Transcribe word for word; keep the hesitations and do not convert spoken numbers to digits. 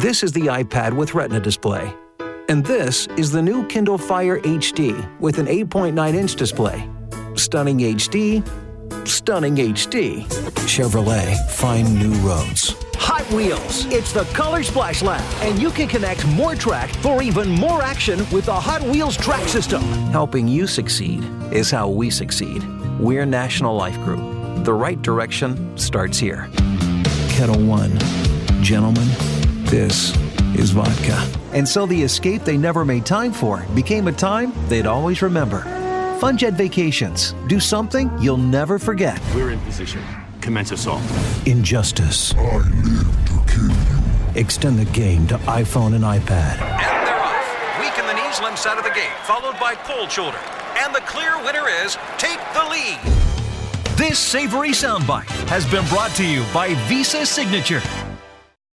This is the iPad with Retina display. And this is the new Kindle Fire H D with an eight point nine inch display. Stunning H D, stunning H D. Chevrolet, find new roads. Hot Wheels, it's the Color Splash Lab, and you can connect more track for even more action with the Hot Wheels track system. Helping you succeed is how we succeed. We're National Life Group. The right direction starts here. Kettle One. Gentlemen, this is vodka. And so the escape they never made time for became a time they'd always remember. FunJet Vacations. Do something you'll never forget. We're in position. Commence assault. Injustice. I live to kill you. Extend the game to iPhone and iPad. And they're off. Weak in the knees, limb side of the game, followed by cold shoulder. And the clear winner is Take the Lead. This savory soundbite has been brought to you by Visa Signature.